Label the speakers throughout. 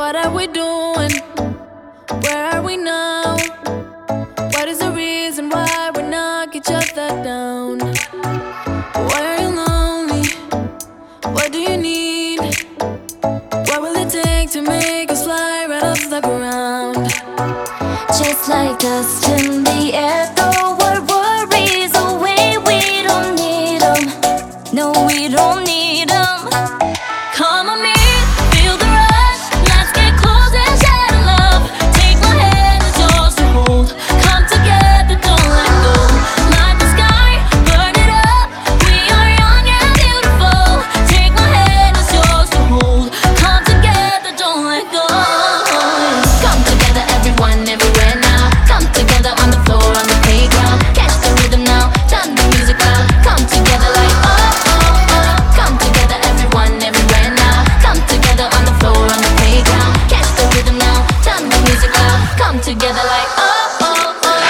Speaker 1: What are we doing? Where are we now? What is the reason why we knock each other down? Why are you lonely? What do you need? What will it take to make us fly right off the ground?
Speaker 2: Just like dust in the air, throw our worries away. We don't need them. No, we don't need them. Come on me, feel the rush. Let's get close and share the love. Take my hand, it's yours to hold. Come together, don't let go. Light the sky, burn it up. We are young and beautiful. Take my hand, it's yours to hold. Come together, don't let go. Come together, everyone, everywhere now. Come together on the floor, on the playground. Catch the rhythm now, turn the music loud. Come together like oh, oh, oh. Come together, everyone, everywhere now. Come together on the floor, on the playground. Catch the rhythm now, turn the music loud. Come together like oh, oh, oh.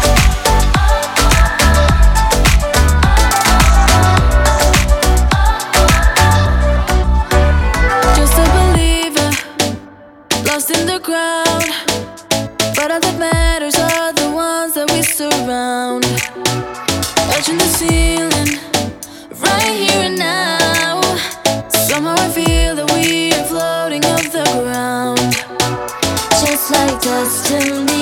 Speaker 1: Just a believer, lost in the crowd. But all that matters are the ones that we surround. Touching the ceiling, right here and now. Somehow I feel that we are floating off the ground.
Speaker 2: Just like dust in the